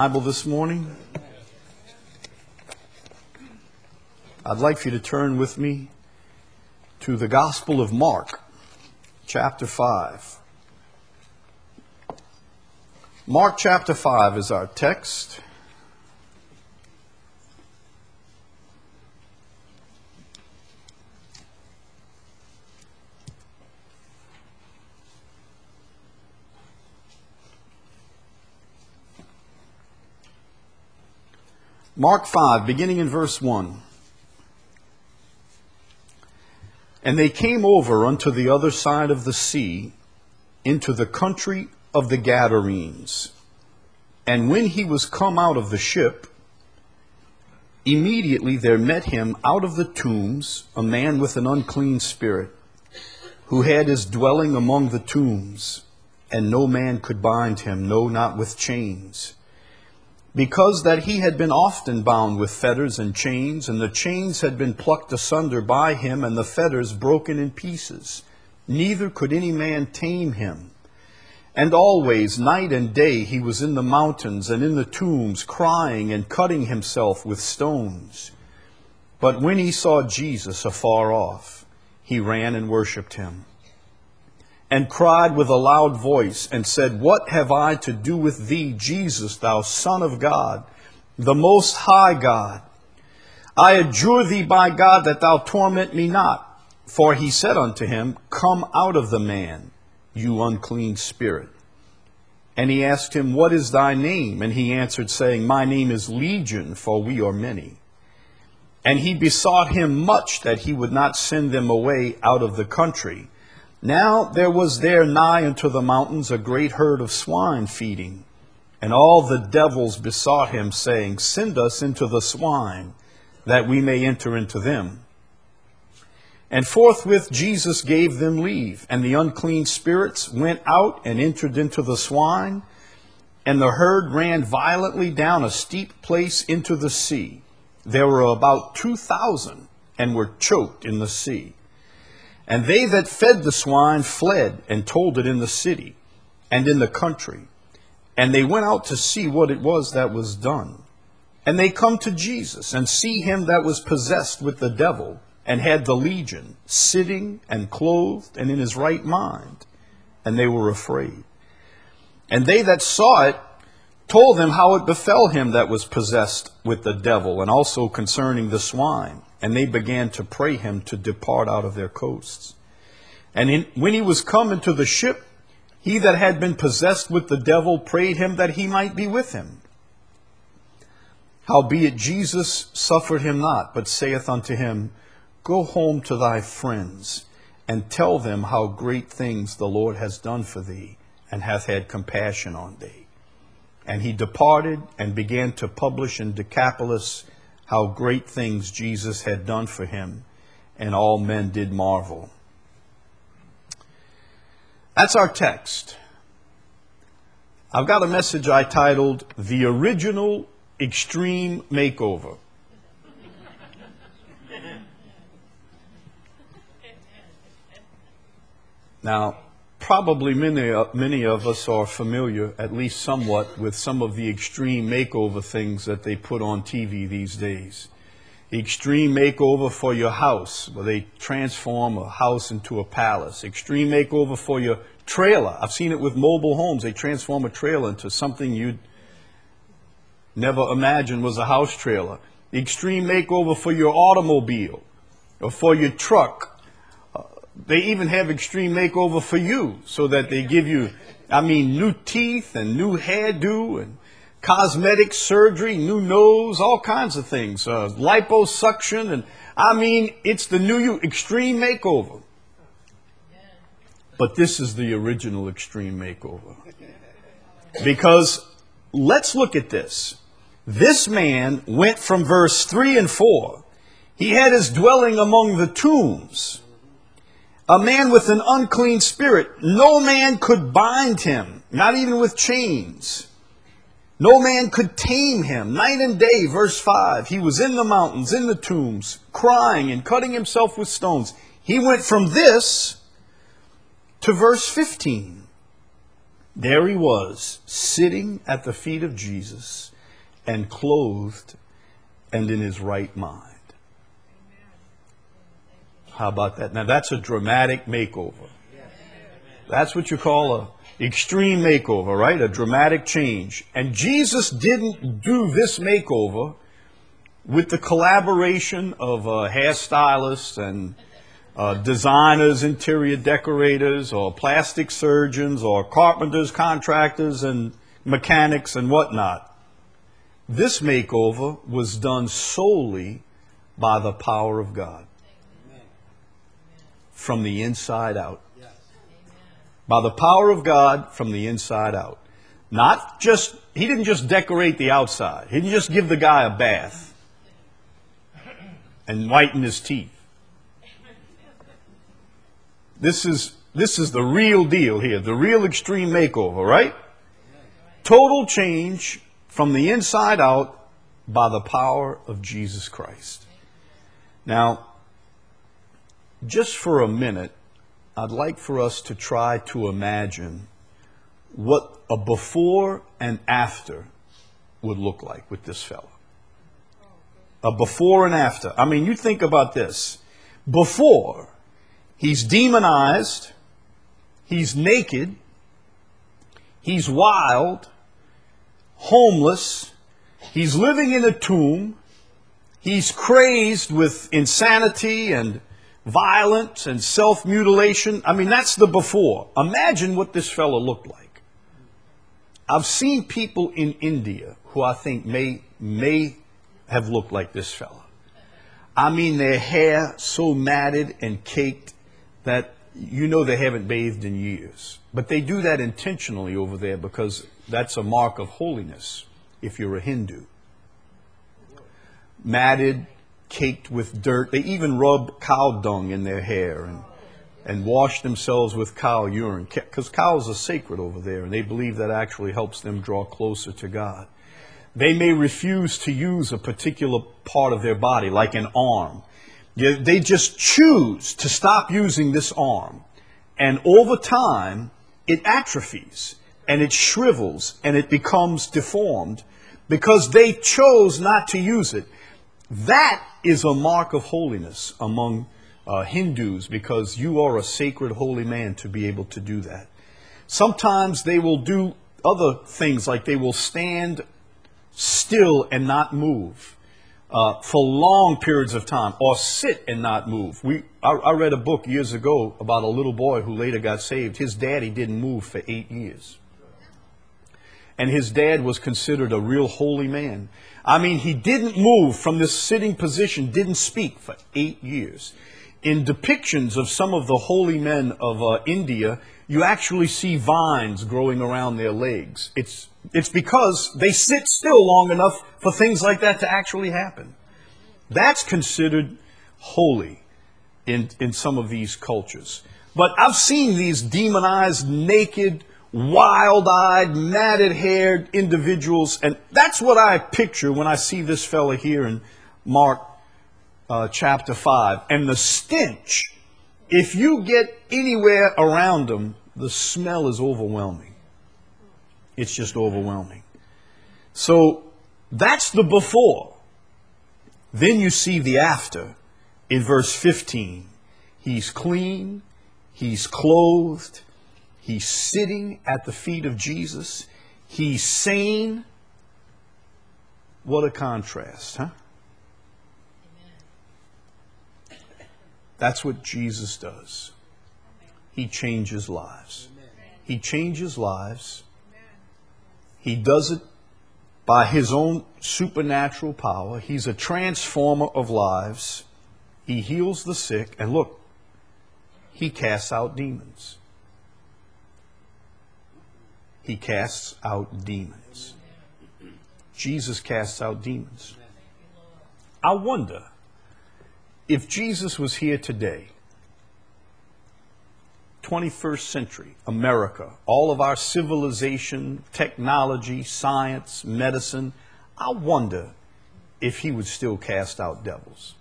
Bible this morning. I'd like for you to turn with me to the Gospel of Mark, chapter 5. Mark chapter 5 is our text. Mark 5, beginning in verse 1. And they came over unto the other side of the sea, into the country of the Gadarenes. And when he was come out of the ship, immediately there met him out of the tombs a man with an unclean spirit, who had his dwelling among the tombs, and no man could bind him, no, not with chains. Because that he had been often bound with fetters and chains, and the chains had been plucked asunder by him, and the fetters broken in pieces. Neither could any man tame him. And always, night and day, he was in the mountains and in the tombs, crying and cutting himself with stones. But when he saw Jesus afar off, he ran and worshipped him, and cried with a loud voice, and said, What have I to do with thee, Jesus, thou Son of God, the Most High God? I adjure thee by God that thou torment me not. For he said unto him, Come out of the man, you unclean spirit. And he asked him, What is thy name? And he answered, saying, My name is Legion, for we are many. And he besought him much that he would not send them away out of the country. Now there was there nigh unto the mountains a great herd of swine feeding. And all the devils besought him, saying, Send us into the swine, that we may enter into them. And forthwith Jesus gave them leave, and the unclean spirits went out and entered into the swine, and the herd ran violently down a steep place into the sea. There were about 2,000, and were choked in the sea. And they that fed the swine fled and told it in the city and in the country. And they went out to see what it was that was done. And they come to Jesus, and see him that was possessed with the devil, and had the legion, sitting and clothed and in his right mind. And they were afraid. And they that saw it told them how it befell him that was possessed with the devil, and also concerning the swine. And they began to pray him to depart out of their coasts. And when he was come into the ship, he that had been possessed with the devil prayed him that he might be with him. Howbeit Jesus suffered him not, but saith unto him, Go home to thy friends, and tell them how great things the Lord has done for thee, and hath had compassion on thee. And he departed, and began to publish in Decapolis how great things Jesus had done for him, and all men did marvel. That's our text. I've got a message I titled, The Original Extreme Makeover. Now, probably many of us are familiar, at least somewhat, with some of the extreme makeover things that they put on TV these days. The extreme makeover for your house, where they transform a house into a palace. Extreme makeover for your trailer. I've seen it with mobile homes. They transform a trailer into something you'd never imagine was a house trailer. The extreme makeover for your automobile or for your truck. They even have extreme makeover for you, so that they give you, new teeth and new hairdo and cosmetic surgery, new nose, all kinds of things, liposuction, and it's the new you, extreme makeover. But this is the original extreme makeover. Because let's look at this. This man went from verse 3 and 4. He had his dwelling among the tombs. A man with an unclean spirit. No man could bind him, not even with chains. No man could tame him. Night and day, verse 5. He was in the mountains, in the tombs, crying and cutting himself with stones. He went from this to verse 15. There he was, sitting at the feet of Jesus and clothed and in his right mind. How about that? Now that's a dramatic makeover. That's what you call a extreme makeover, right? A dramatic change. And Jesus didn't do this makeover with the collaboration of hairstylists and designers, interior decorators, or plastic surgeons, or carpenters, contractors, and mechanics and whatnot. This makeover was done solely by the power of God. From the inside out. By the power of God from the inside out. Not just, he didn't just decorate the outside. He didn't just give the guy a bath and whiten his teeth. This is the real deal here, the real extreme makeover, right? Total change from the inside out by the power of Jesus Christ. Now, just for a minute, I'd like for us to try to imagine what a before and after would look like with this fellow. A before and after. I mean, you think about this. Before, he's demonized, he's naked, he's wild, homeless, he's living in a tomb, he's crazed with insanity and violence and self-mutilation. I mean, that's the before. Imagine what this fellow looked like. I've seen people in India who I think may have looked like this fellow. I mean, their hair so matted and caked that you know they haven't bathed in years. But they do that intentionally over there because that's a mark of holiness if you're a Hindu. Matted, caked with dirt. They even rub cow dung in their hair and wash themselves with cow urine, because cows are sacred over there, and they believe that actually helps them draw closer to God. They may refuse to use a particular part of their body, like an arm. They just choose to stop using this arm. And over time, it atrophies, and it shrivels, and it becomes deformed, because they chose not to use it. That is a mark of holiness among Hindus, because you are a sacred holy man to be able to do that. Sometimes they will do other things, like they will stand still and not move for long periods of time, or sit and not move. I read a book years ago about a little boy who later got saved. His daddy didn't move for 8 years. And his dad was considered a real holy man. I mean, he didn't move from this sitting position, didn't speak for 8 years. In depictions of some of the holy men of India, you actually see vines growing around their legs. It's because they sit still long enough for things like that to actually happen. That's considered holy in some of these cultures. But I've seen these demonized, naked, wild-eyed, matted-haired individuals, and that's what I picture when I see this fella here in Mark chapter 5. And the stench, if you get anywhere around them, the smell is overwhelming. It's just overwhelming. So that's the before. Then you see the after in verse 15. He's clean, he's clothed, he's sitting at the feet of Jesus. He's sane. What a contrast, huh? That's what Jesus does. He changes lives. He changes lives. He does it by his own supernatural power. He's a transformer of lives. He heals the sick. And look, he casts out demons. He casts out demons. Jesus casts out demons. I wonder if Jesus was here today, 21st century America, all of our civilization, technology, science, medicine, I wonder if he would still cast out devils.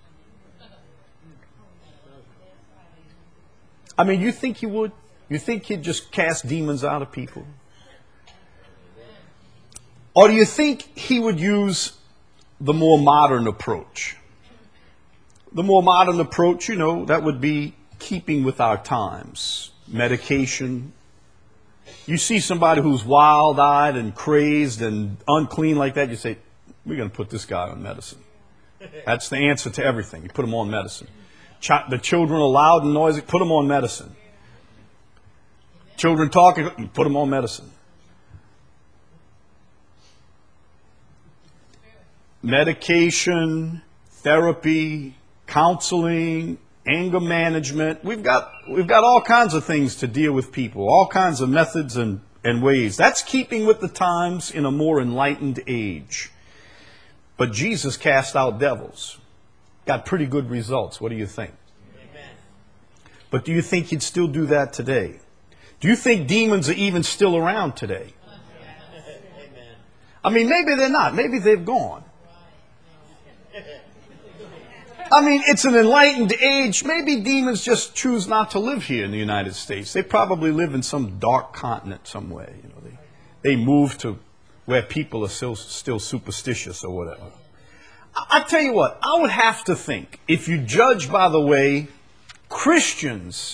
I mean, you think he would? You think he'd just cast demons out of people? Or do you think he would use the more modern approach? The more modern approach, that would be keeping with our times. Medication. You see somebody who's wild-eyed and crazed and unclean like that, you say, we're going to put this guy on medicine. That's the answer to everything. You put them on medicine. The children are loud and noisy, put them on medicine. Children talking, you put them on medicine. Medication, therapy, counseling, anger management. We've got all kinds of things to deal with people, all kinds of methods and ways. That's keeping with the times in a more enlightened age. But Jesus cast out devils. Got pretty good results. What do you think? Amen. But do you think he'd still do that today? Do you think demons are even still around today? Amen. I mean, maybe they're not. Maybe they've gone. I mean, it's an enlightened age. Maybe demons just choose not to live here in the United States. They probably live in some dark continent somewhere. They move to where people are still superstitious or whatever. I tell you what, I would have to think, if you judge by the way Christians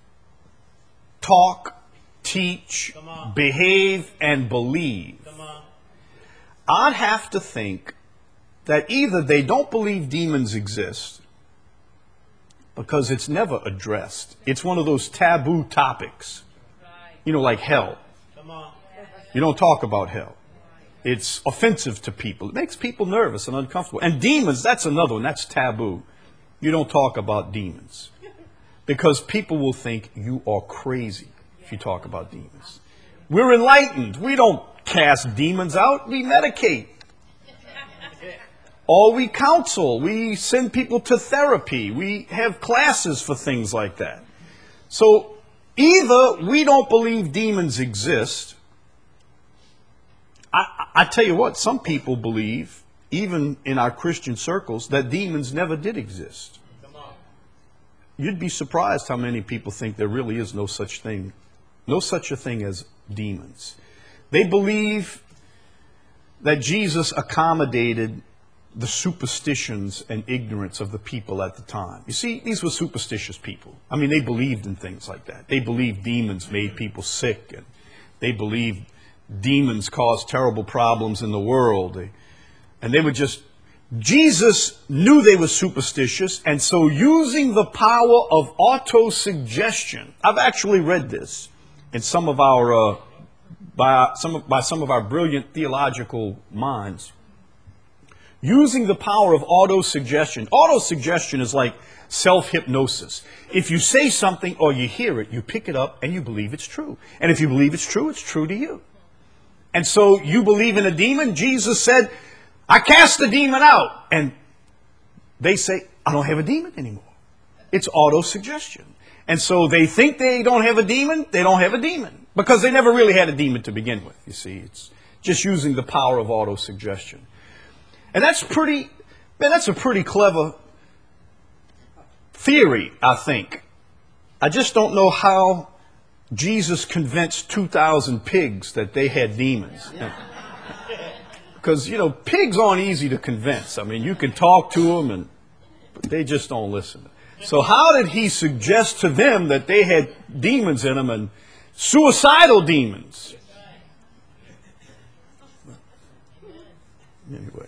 talk, teach, behave, and believe, I'd have to think that either they don't believe demons exist because it's never addressed. It's one of those taboo topics. Like hell. You don't talk about hell. It's offensive to people. It makes people nervous and uncomfortable. And demons, that's another one. That's taboo. You don't talk about demons. Because people will think you are crazy if you talk about demons. We're enlightened. We don't cast demons out. We medicate. Or we counsel. We send people to therapy. We have classes for things like that. So either we don't believe demons exist. I tell you what, some people believe, even in our Christian circles, that demons never did exist. You'd be surprised how many people think there really is no such a thing as demons. They believe that Jesus accommodated the superstitions and ignorance of the people at the time. You see, these were superstitious people. I mean, they believed in things like that. They believed demons made people sick, and they believed demons caused terrible problems in the world. And they were Jesus knew they were superstitious, and so using the power of autosuggestion, I've actually read this in some of our, by some of our brilliant theological minds. Using the power of autosuggestion. Autosuggestion is like self-hypnosis. If you say something or you hear it, you pick it up and you believe it's true. And if you believe it's true to you. And so you believe in a demon. Jesus said, I cast the demon out. And they say, I don't have a demon anymore. It's autosuggestion. And so they think they don't have a demon. They don't have a demon. Because they never really had a demon to begin with. You see, it's just using the power of autosuggestion. And that's a pretty clever theory, I think. I just don't know how Jesus convinced 2,000 pigs that they had demons. Because, pigs aren't easy to convince. I mean, you can talk to them, but they just don't listen. So how did he suggest to them that they had demons in them and suicidal demons? Anyway.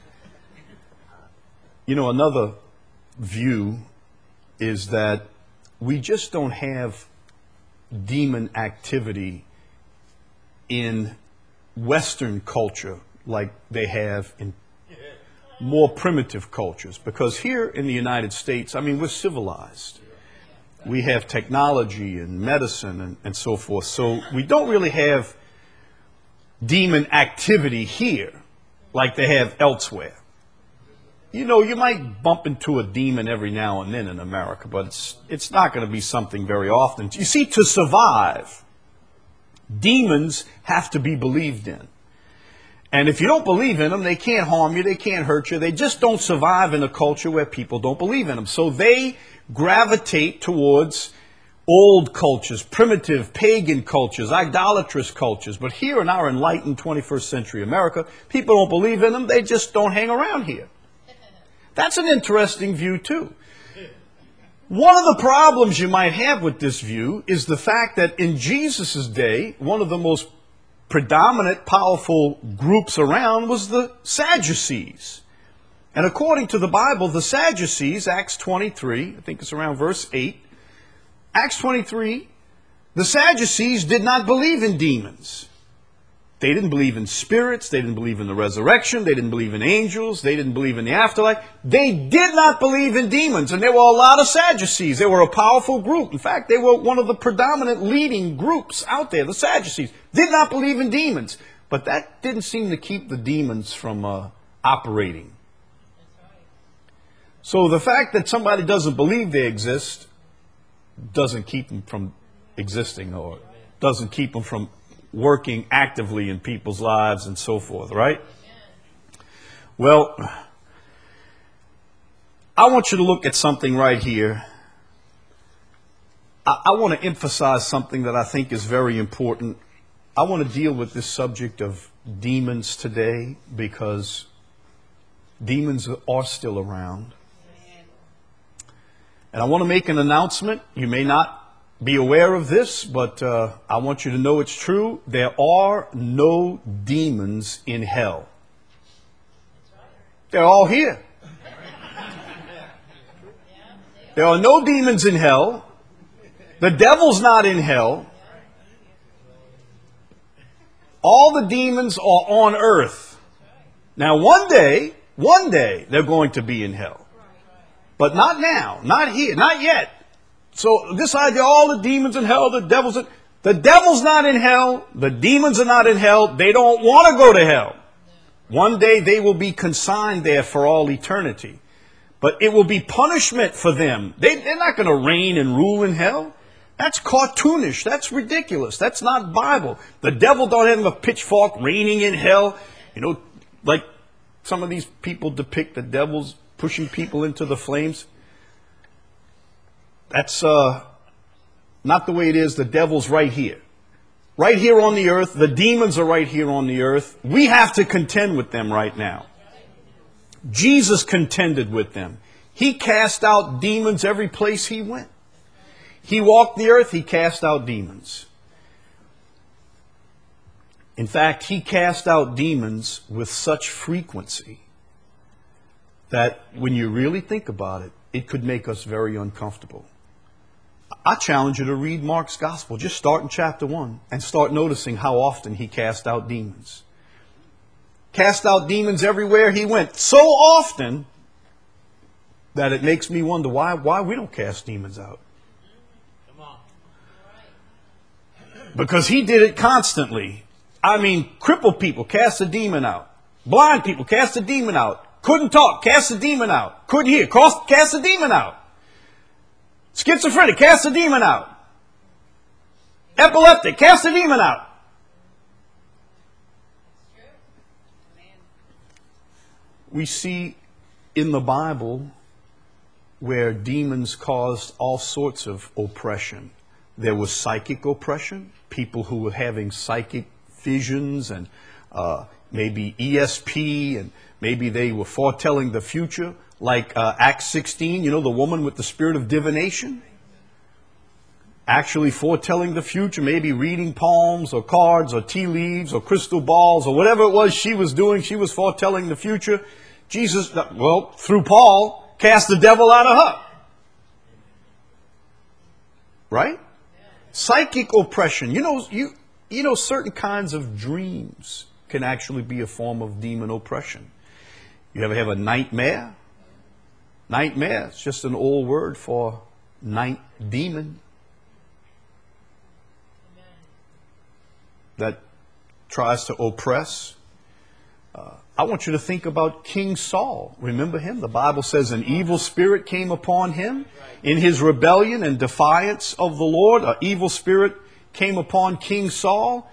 Another view is that we just don't have demon activity in Western culture like they have in more primitive cultures. Because here in the United States, we're civilized. We have technology and medicine and so forth. So we don't really have demon activity here like they have elsewhere. You might bump into a demon every now and then in America, but it's not going to be something very often. You see, to survive, demons have to be believed in. And if you don't believe in them, they can't harm you, they can't hurt you. They just don't survive in a culture where people don't believe in them. So they gravitate towards old cultures, primitive pagan cultures, idolatrous cultures. But here in our enlightened 21st century America, people don't believe in them. They just don't hang around here. That's an interesting view too. One of the problems you might have with this view is the fact that in Jesus' day, one of the most predominant, powerful groups around was the Sadducees. And according to the Bible, the Sadducees, Acts 23, I think it's around verse 8, Acts 23, the Sadducees did not believe in demons. They didn't believe in spirits. They didn't believe in the resurrection. They didn't believe in angels. They didn't believe in the afterlife. They did not believe in demons. And there were a lot of Sadducees. They were a powerful group. In fact, they were one of the predominant leading groups out there. The Sadducees did not believe in demons. But that didn't seem to keep the demons from operating. So the fact that somebody doesn't believe they exist doesn't keep them from existing, or doesn't keep them from working actively in people's lives and so forth, right? Well, I want you to look at something right here. I want to emphasize something that I think is very important. I want to deal with this subject of demons today because demons are still around. And I want to make an announcement. You may not be aware of this, but I want you to know it's true. There are no demons in hell. They're all here. There are no demons in hell. The devil's not in hell. All the demons are on earth. Now, one day, they're going to be in hell. But not now, not here, not yet. So this idea, all the demons in hell, the devil's not in hell. The demons are not in hell. They don't want to go to hell. One day they will be consigned there for all eternity. But it will be punishment for them. They're not going to reign and rule in hell. That's cartoonish. That's ridiculous. That's not Bible. The devil don't have a pitchfork reigning in hell. You know, like some of these people depict the devil's pushing people into the flames. That's not the way it is. The devil's right here. Right here on the earth. The demons are right here on the earth. We have to contend with them right now. Jesus contended with them. He cast out demons every place he went. He walked the earth. He cast out demons. In fact, he cast out demons with such frequency that when you really think about it, it could make us very uncomfortable. I challenge you to read Mark's gospel. Just start in chapter 1 and start noticing how often he cast out demons. Cast out demons everywhere he went. So often that it makes me wonder why we don't cast demons out. Because he did it constantly. I mean, crippled people, cast a demon out. Blind people, cast a demon out. Couldn't talk, cast a demon out. Couldn't hear, cast a demon out. Schizophrenic, cast a demon out. Epileptic, cast a demon out. We see in the Bible where demons caused all sorts of oppression. There was psychic oppression, people who were having psychic visions and maybe ESP, and maybe they were foretelling the future, like Acts 16, you know, the woman with the spirit of divination. Actually foretelling the future, maybe reading palms or cards or tea leaves or crystal balls or whatever it was she was doing. She was foretelling the future. Jesus, well, through Paul, cast the devil out of her. Right? Psychic oppression. You know, certain kinds of dreams can actually be a form of demon oppression. You ever have a nightmare? Nightmare, it's just an old word for night demon. That tries to oppress. I want you to think about King Saul. Remember him? The Bible says an evil spirit came upon him in his rebellion and defiance of the Lord. An evil spirit came upon King Saul.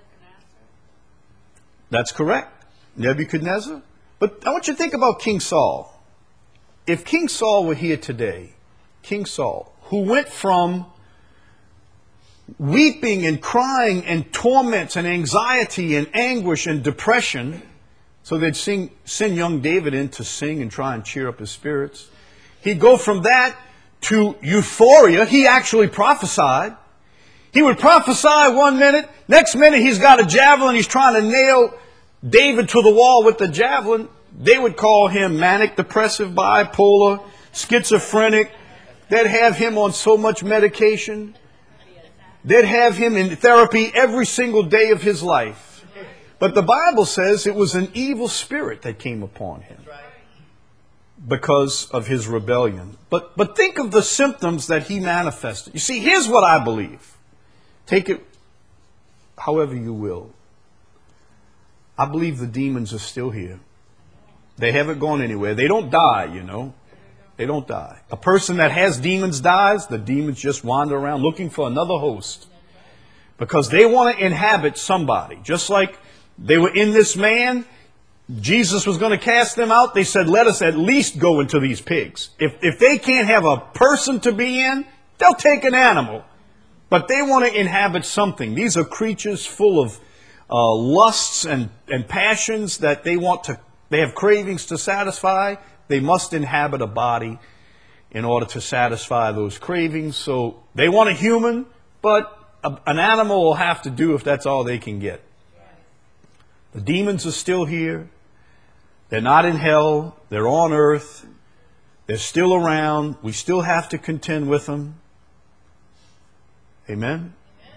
That's correct. Nebuchadnezzar. But I want you to think about King Saul. If King Saul were here today, King Saul, who went from weeping and crying and torments and anxiety and anguish and depression. So they'd send young David in to sing and try and cheer up his spirits. He'd go from that to euphoria. He actually prophesied. He would prophesy one minute. Next minute he's got a javelin. He's trying to nail David to the wall with the javelin. They would call him manic, depressive, bipolar, schizophrenic. They'd have him on so much medication. They'd have him in therapy every single day of his life. But the Bible says it was an evil spirit that came upon him because of his rebellion. But think of the symptoms that he manifested. You see, here's what I believe. Take it however you will. I believe the demons are still here. They haven't gone anywhere. They don't die, you know. They don't die. A person that has demons dies, the demons just wander around looking for another host. Because they want to inhabit somebody. Just like they were in this man, Jesus was going to cast them out. They said, let us at least go into these pigs. If they can't have a person to be in, they'll take an animal. But they want to inhabit something. These are creatures full of lusts and passions that they have cravings to satisfy. They must inhabit a body in order to satisfy those cravings. So they want a human, but an animal will have to do if that's all they can get. The demons are still here. They're not in hell. They're on earth. They're still around. We still have to contend with them. Amen?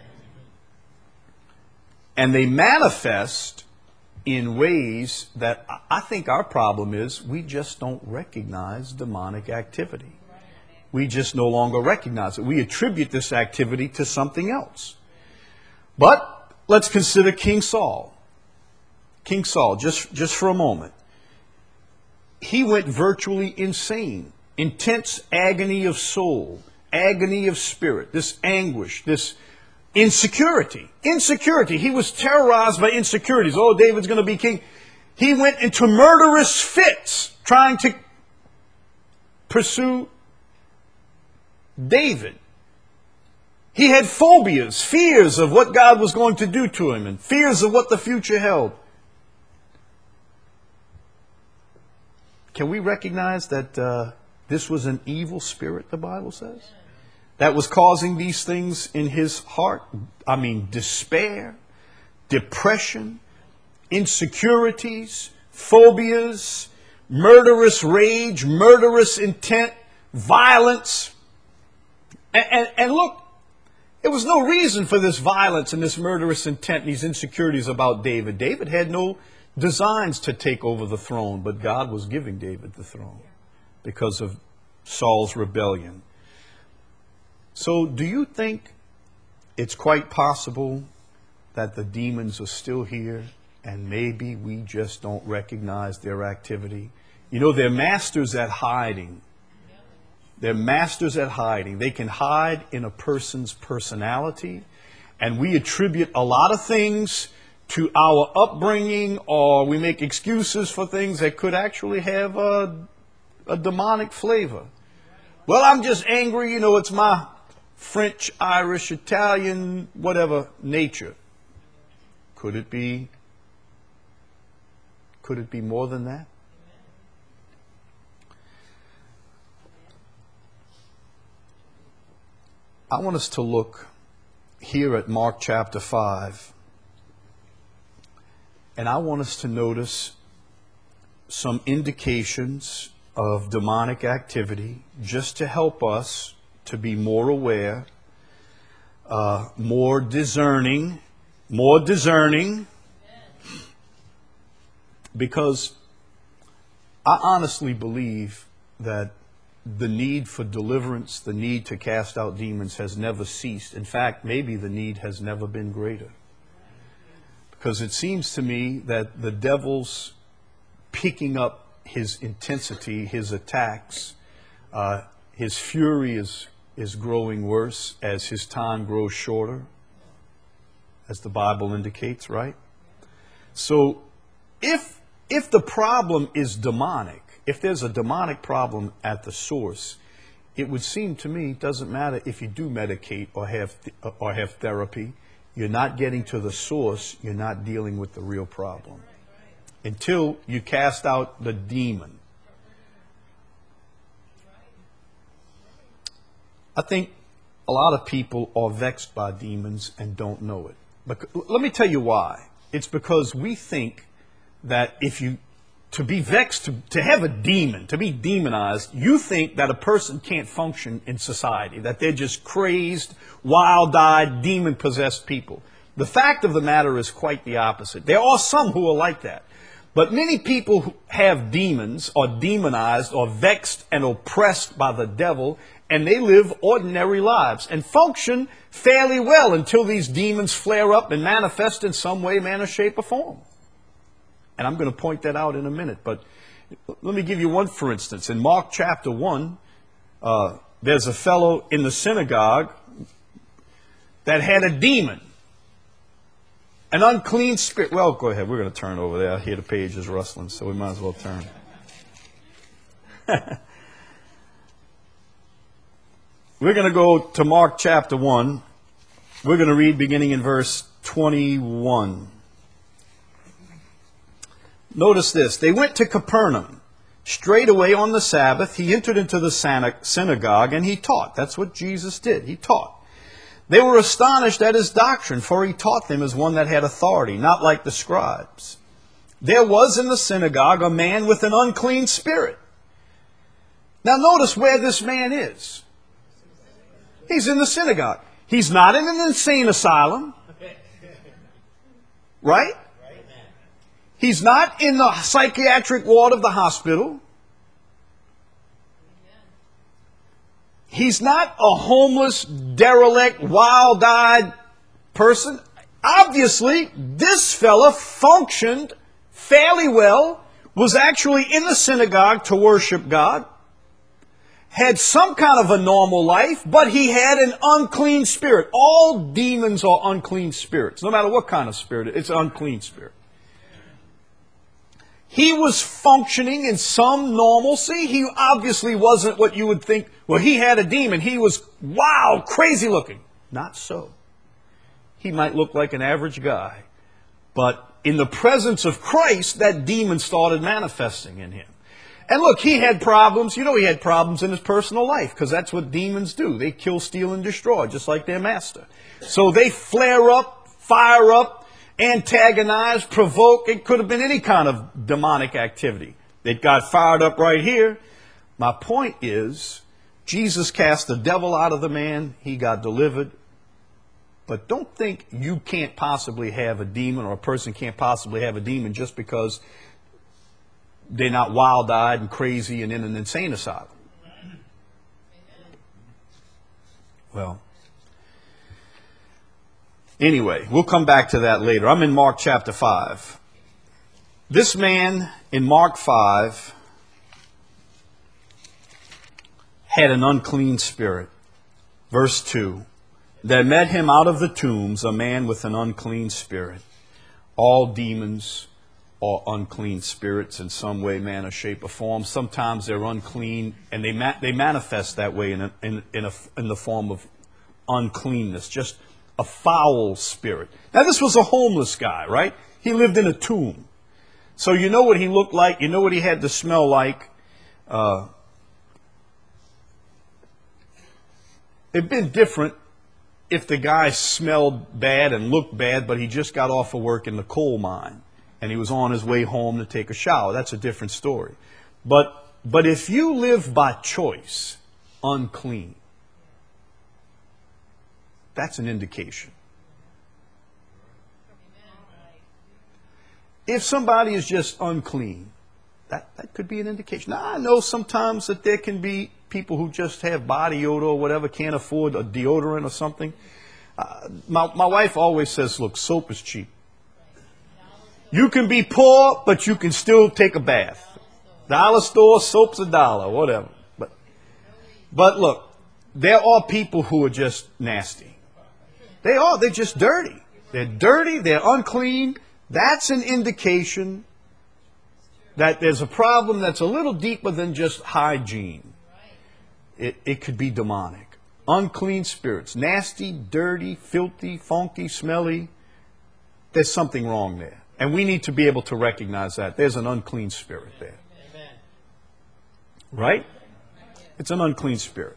And they manifest in ways that I think our problem is we just don't recognize demonic activity. We just no longer recognize it. We attribute this activity to something else. But let's consider King Saul. King Saul, just for a moment. He went virtually insane. Intense agony of soul, agony of spirit, this anguish, this insecurity. Insecurity. He was terrorized by insecurities. Oh, David's going to be king. He went into murderous fits trying to pursue David. He had phobias, fears of what God was going to do to him, and fears of what the future held. Can we recognize that this was an evil spirit, the Bible says? That was causing these things in his heart. I mean, despair, depression, insecurities, phobias, murderous rage, murderous intent, violence. And look, there was no reason for this violence and this murderous intent and these insecurities about David. David had no designs to take over the throne, but God was giving David the throne because of Saul's rebellion. So do you think it's quite possible that the demons are still here and maybe we just don't recognize their activity? You know, they're masters at hiding. They're masters at hiding. They can hide in a person's personality, and we attribute a lot of things to our upbringing, or we make excuses for things that could actually have a demonic flavor. Well, I'm just angry, you know, it's my French, Irish, Italian, whatever nature. Could it be more than that? I want us to look here at Mark chapter 5. And I want us to notice some indications of demonic activity just to help us to be more aware, more discerning, because I honestly believe that the need for deliverance, the need to cast out demons has never ceased. In fact, maybe the need has never been greater. Because it seems to me that the devil's picking up his intensity, his attacks, his fury is growing worse as his time grows shorter, as the Bible indicates, right? So if the problem is demonic, if there's a demonic problem at the source, it would seem to me it doesn't matter if you do medicate or have therapy. You're not getting to the source. You're not dealing with the real problem until you cast out the demon. I think a lot of people are vexed by demons and don't know it. But let me tell you why. It's because we think that to be vexed, to have a demon, to be demonized, you think that a person can't function in society, that they're just crazed, wild-eyed, demon-possessed people. The fact of the matter is quite the opposite. There are some who are like that. But many people who have demons are demonized or vexed and oppressed by the devil, and they live ordinary lives and function fairly well until these demons flare up and manifest in some way, manner, shape, or form. And I'm going to point that out in a minute. But let me give you one, for instance. In Mark chapter 1, there's a fellow in the synagogue that had a demon, an unclean spirit. Well, go ahead. We're going to turn over there. I hear the pages rustling, so we might as well turn. We're going to go to Mark chapter 1. We're going to read beginning in verse 21. Notice this. They went to Capernaum. Straightway on the Sabbath, he entered into the synagogue and he taught. That's what Jesus did. He taught. They were astonished at his doctrine, for he taught them as one that had authority, not like the scribes. There was in the synagogue a man with an unclean spirit. Now notice where this man is. He's in the synagogue. He's not in an insane asylum. Right? He's not in the psychiatric ward of the hospital. He's not a homeless, derelict, wild-eyed person. Obviously, this fella functioned fairly well, was actually in the synagogue to worship God, had some kind of a normal life, but he had an unclean spirit. All demons are unclean spirits. No matter what kind of spirit, it's an unclean spirit. He was functioning in some normalcy. He obviously wasn't what you would think. Well, he had a demon. He was wild, crazy looking. Not so. He might look like an average guy. But in the presence of Christ, that demon started manifesting in him. And look, he had problems. You know, he had problems in his personal life because that's what demons do. They kill, steal, and destroy, just like their master. So they flare up, fire up, antagonize, provoke. It could have been any kind of demonic activity. It got fired up right here. My point is, Jesus cast the devil out of the man. He got delivered. But don't think you can't possibly have a demon, or a person can't possibly have a demon just because they're not wild-eyed and crazy and in an insane asylum. Well, anyway, we'll come back to that later. I'm in Mark chapter 5. This man in Mark 5 had an unclean spirit. Verse 2. There met him out of the tombs a man with an unclean spirit. All demons are unclean spirits in some way, manner, shape, or form. Sometimes they're unclean, and they manifest that way in the form of uncleanness, just a foul spirit. Now, this was a homeless guy, right? He lived in a tomb. So you know what he looked like. You know what he had to smell like. It'd been different if the guy smelled bad and looked bad, but he just got off of work in the coal mine and he was on his way home to take a shower. That's a different story. But if you live by choice, unclean, that's an indication. If somebody is just unclean, that could be an indication. Now, I know sometimes that there can be people who just have body odor or whatever, can't afford a deodorant or something. My wife always says, look, soap is cheap. You can be poor, but you can still take a bath. Dollar store, soap's $1, whatever. But look, there are people who are just nasty. They are. They're just dirty. They're dirty. They're unclean. That's an indication that there's a problem that's a little deeper than just hygiene. it could be demonic. Unclean spirits, nasty, dirty, filthy, funky, smelly. There's something wrong there. And we need to be able to recognize that. There's an unclean spirit there. Right? It's an unclean spirit.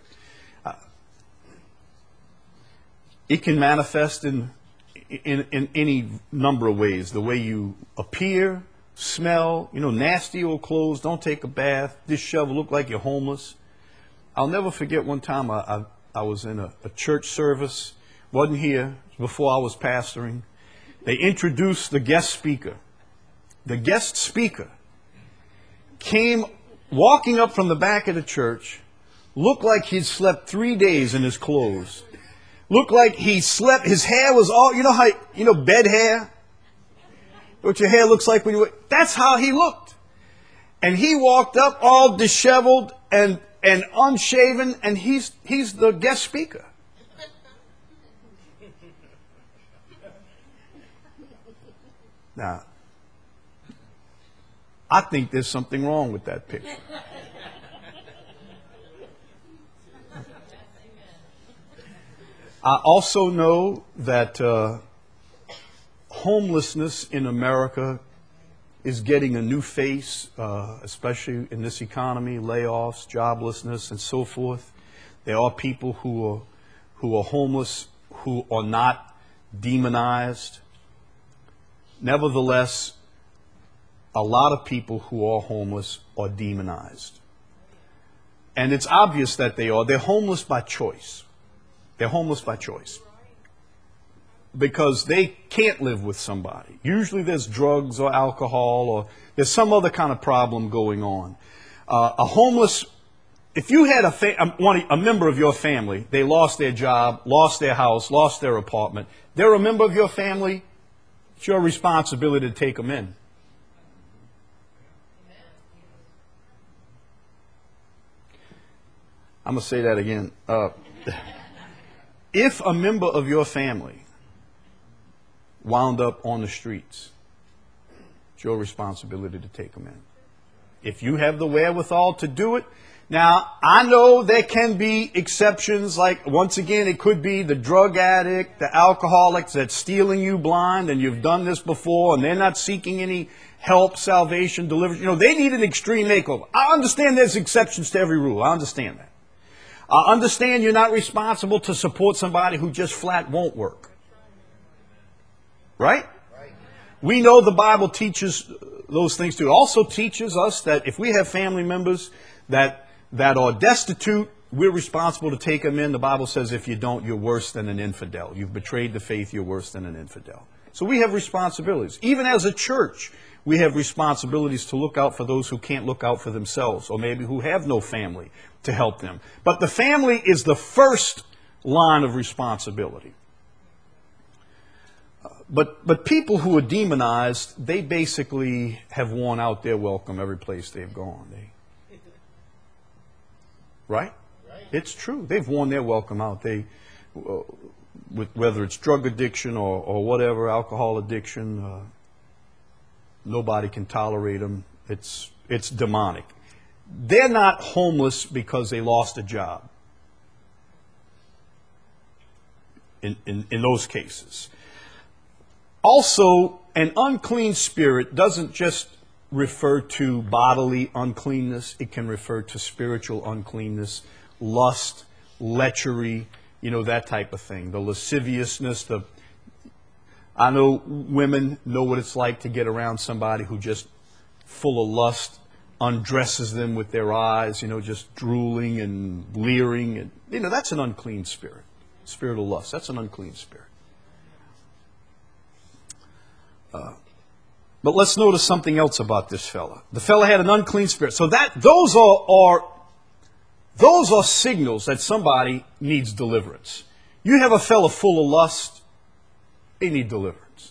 It can manifest in any number of ways. The way you appear, smell, nasty old clothes, don't take a bath, disheveled, look like you're homeless. I'll never forget one time I was in a church service, wasn't here, before I was pastoring. They introduced the guest speaker. The guest speaker came walking up from the back of the church, looked like he'd slept 3 days in his clothes. Looked like he slept, his hair was all, bed hair? What your hair looks like when you, that's how he looked. And he walked up all disheveled and unshaven, and he's the guest speaker. Now, I think there's something wrong with that picture. I also know that homelessness in America is getting a new face, especially in this economy, layoffs, joblessness, and so forth. There are people who are homeless who are not demonized. Nevertheless, a lot of people who are homeless are demonized. And it's obvious that they are. They're homeless by choice. They're homeless by choice. Because they can't live with somebody. Usually there's drugs or alcohol or there's some other kind of problem going on. A homeless, if you had a member of your family, they lost their job, lost their house, lost their apartment, they're a member of your family, it's your responsibility to take them in. I'm going to say that again. If a member of your family wound up on the streets, it's your responsibility to take them in. If you have the wherewithal to do it. Now, I know there can be exceptions, like, once again, it could be the drug addict, the alcoholic that's stealing you blind, and you've done this before, and they're not seeking any help, salvation, deliverance. They need an extreme makeover. I understand there's exceptions to every rule. I understand that. I understand you're not responsible to support somebody who just flat won't work. Right? We know the Bible teaches those things too. It also teaches us that if we have family members that are destitute, we're responsible to take them in. The Bible says if you don't, you're worse than an infidel. You've betrayed the faith, you're worse than an infidel. So we have responsibilities. Even as a church, we have responsibilities to look out for those who can't look out for themselves, or maybe who have no family to help them. But the family is the first line of responsibility. But people who are demonized, they basically have worn out their welcome every place they've gone. Right? It's true. They've worn their welcome out. Whether it's drug addiction or whatever, alcohol addiction, nobody can tolerate them. It's demonic. They're not homeless because they lost a job. In those cases. Also, an unclean spirit doesn't just refer to bodily uncleanness. It can refer to spiritual uncleanness, lust, lechery, that type of thing. The lasciviousness, I know women know what it's like to get around somebody who just full of lust, undresses them with their eyes, just drooling and leering. And, that's an unclean spirit. Spirit of lust, that's an unclean spirit. But let's notice something else about this fella. The fella had an unclean spirit. So those are signals that somebody needs deliverance. You have a fella full of lust, they need deliverance.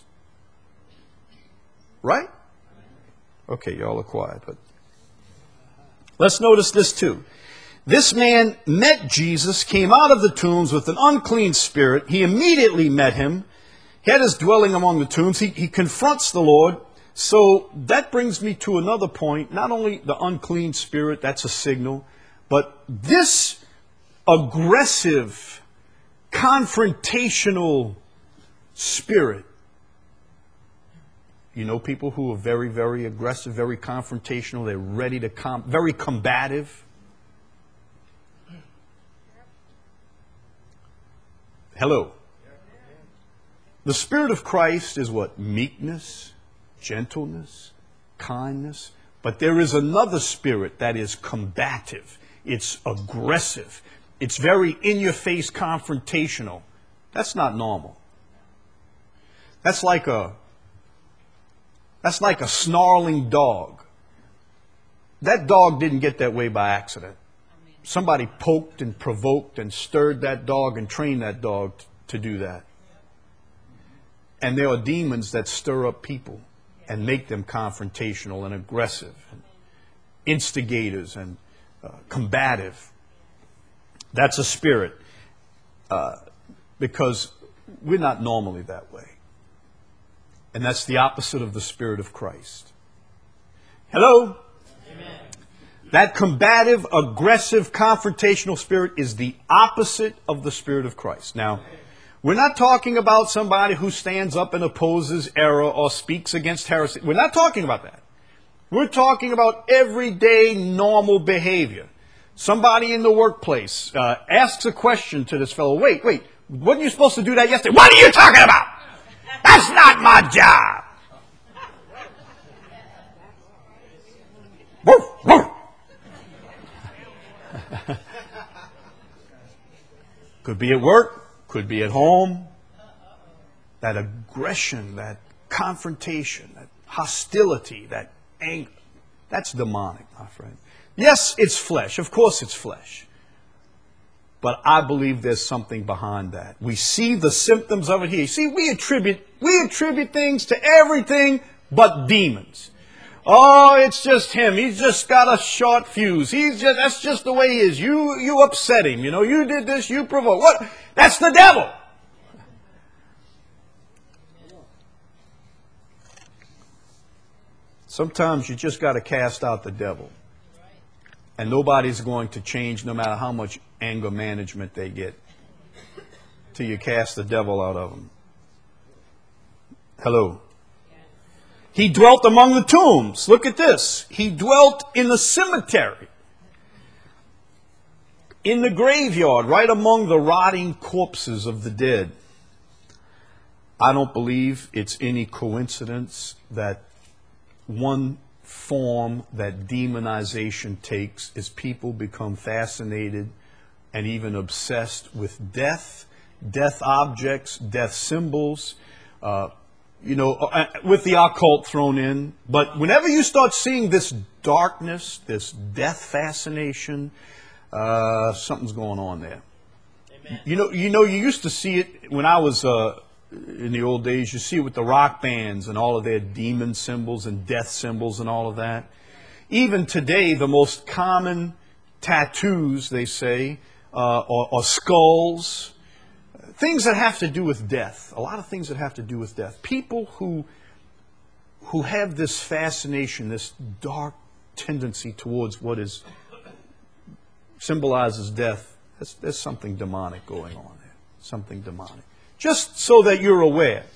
Right? Okay, y'all are quiet, but let's notice this too. This man met Jesus, came out of the tombs with an unclean spirit. He immediately met him. He had his dwelling among the tombs. He confronts the Lord. So that brings me to another point. Not only the unclean spirit, that's a signal, but this aggressive, confrontational spirit. You know people who are very, very aggressive, very confrontational. They're ready to very combative. Hello. The Spirit of Christ is what? Meekness, gentleness, kindness. But there is another spirit that is combative. It's aggressive. It's very in-your-face confrontational. That's not normal. That's like a snarling dog. That dog didn't get that way by accident. Somebody poked and provoked and stirred that dog and trained that dog to do that. And there are demons that stir up people and make them confrontational and aggressive, and instigators and combative. That's a spirit, because we're not normally that way. And that's the opposite of the Spirit of Christ. Hello? Amen. That combative, aggressive, confrontational spirit is the opposite of the Spirit of Christ. Now, we're not talking about somebody who stands up and opposes error or speaks against heresy. We're not talking about that. We're talking about everyday normal behavior. Somebody in the workplace asks a question to this fellow. Wait, wasn't you supposed to do that yesterday? What are you talking about? That's not my job. Woof, woof. Could be at work, could be at home. That aggression, that confrontation, that hostility, that anger, that's demonic, my friend. Yes, it's flesh. Of course it's flesh. But I believe there's something behind that. We see the symptoms of it here. See, we attribute things to everything but demons. Oh, it's just him. He's just got a short fuse. That's just the way he is. You upset him. You know, you did this, you provoked. What? That's the devil. Sometimes you just got to cast out the devil. And nobody's going to change no matter how much anger management they get till you cast the devil out of them. Hello. He dwelt among the tombs. Look at this. He dwelt in the cemetery, in the graveyard, right among the rotting corpses of the dead. I don't believe it's any coincidence that one form that demonization takes is people become fascinated and even obsessed with death, death objects, death symbols, with the occult thrown in. But whenever you start seeing this darkness, this death fascination, something's going on there. Amen. You used to see it when I was in the old days. You see it with the rock bands and all of their demon symbols and death symbols and all of that. Even today, the most common tattoos, they say, are skulls. Things that have to do with death. A lot of things that have to do with death. People who have this fascination, this dark tendency towards what symbolizes death. There's something demonic going on there. Something demonic. Just so that you're aware.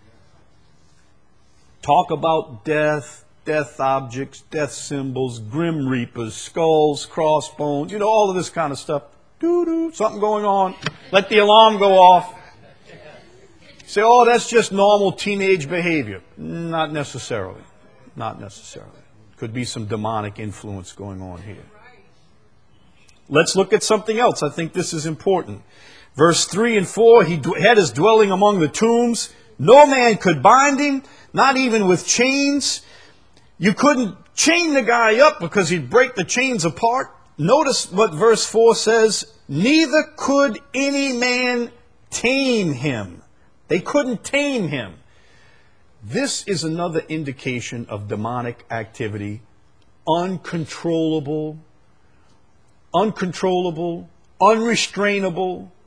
Talk about death, death objects, death symbols, grim reapers, skulls, crossbones, all of this kind of stuff. Doo-doo, something going on. Let the alarm go off. Say, oh, that's just normal teenage behavior. Not necessarily. Not necessarily. Could be some demonic influence going on here. Let's look at something else. I think this is important. Verse 3 and 4, he had his dwelling among the tombs. No man could bind him, not even with chains. You couldn't chain the guy up because he'd break the chains apart. Notice what verse 4 says. Neither could any man tame him. They couldn't tame him. This is another indication of demonic activity. Uncontrollable, unrestrainable,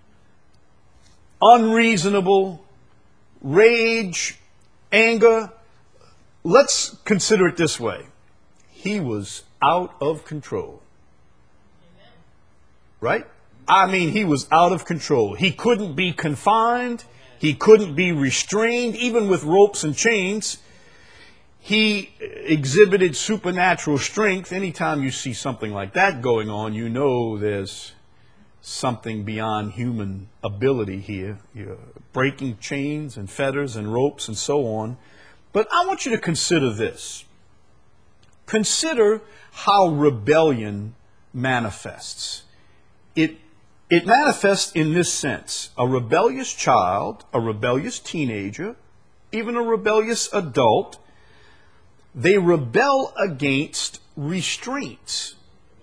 unreasonable, rage, anger. Let's consider it this way. He was out of control. Right? I mean, he was out of control. He couldn't be confined. He couldn't be restrained, even with ropes and chains. He exhibited supernatural strength. Anytime you see something like that going on, you know there's something beyond human ability here. You're breaking chains and fetters and ropes and so on. But I want you to consider this. Consider how rebellion manifests. It manifests in this sense. A rebellious child, a rebellious teenager, even a rebellious adult, they rebel against restraints,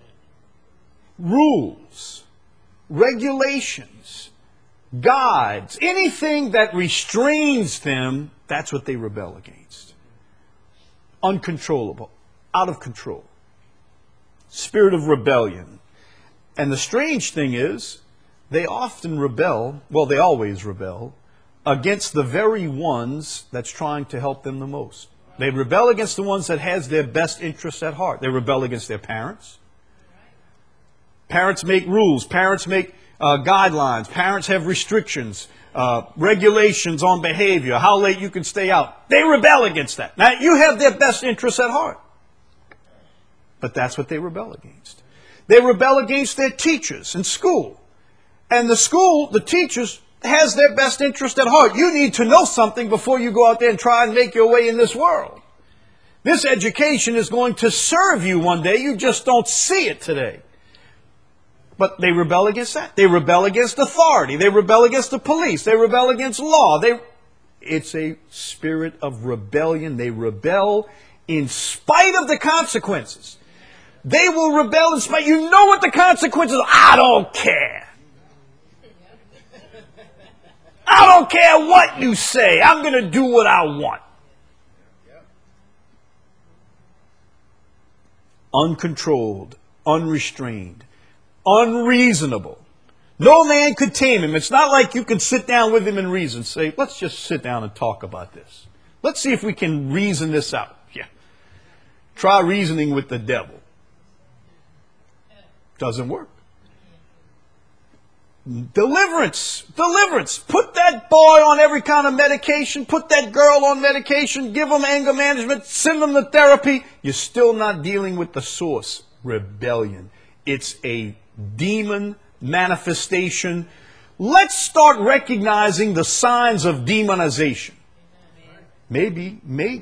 rules, regulations, guides, anything that restrains them, that's what they rebel against. Uncontrollable, out of control. Spirit of rebellion. And the strange thing is, they often rebel, well, they always rebel, against the very ones that's trying to help them the most. They rebel against the ones that has their best interests at heart. They rebel against their parents. Parents make rules. Parents make guidelines. Parents have restrictions, regulations on behavior, how late you can stay out. They rebel against that. Now, you have their best interests at heart. But that's what they rebel against. They rebel against their teachers in school. And the teachers has their best interest at heart. You need to know something before you go out there and try and make your way in this world. This education is going to serve you one day. You just don't see it today. But they rebel against that. They rebel against authority. They rebel against the police. They rebel against law. It's a spirit of rebellion. They rebel in spite of the consequences. They will rebel in spite. You know what the consequences are. I don't care. I don't care what you say. I'm going to do what I want. Uncontrolled, unrestrained, unreasonable. No man could tame him. It's not like you can sit down with him and reason. Say, let's just sit down and talk about this. Let's see if we can reason this out. Yeah. Try reasoning with the devil. Doesn't work. Deliverance. Put that boy on every kind of medication. Put that girl on medication. Give them anger management. Send them to therapy. You're still not dealing with the source. Rebellion. It's a demon manifestation. Let's start recognizing the signs of demonization. Maybe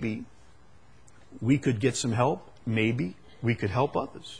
we could get some help. Maybe we could help others.